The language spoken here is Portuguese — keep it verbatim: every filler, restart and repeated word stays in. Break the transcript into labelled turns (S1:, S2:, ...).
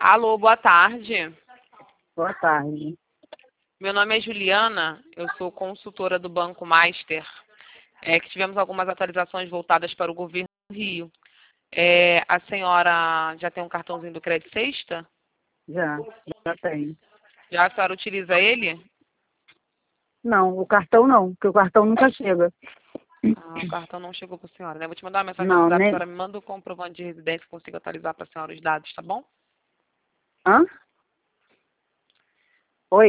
S1: Alô, boa tarde.
S2: Boa tarde.
S1: Meu nome é Juliana, eu sou consultora do Banco Master. É que tivemos algumas atualizações voltadas para o governo do Rio. É, a senhora já tem um cartãozinho do Crédito Sexta?
S2: Já, já tenho.
S1: Já a senhora utiliza ele?
S2: Não, o cartão não, porque o cartão nunca chega.
S1: Ah, o cartão não chegou para a senhora, né? Vou te mandar uma mensagem no
S2: Não,
S1: WhatsApp, a
S2: nem...
S1: senhora me manda o comprovante de residência que eu consigo atualizar para a senhora os dados, tá bom?
S2: Hã?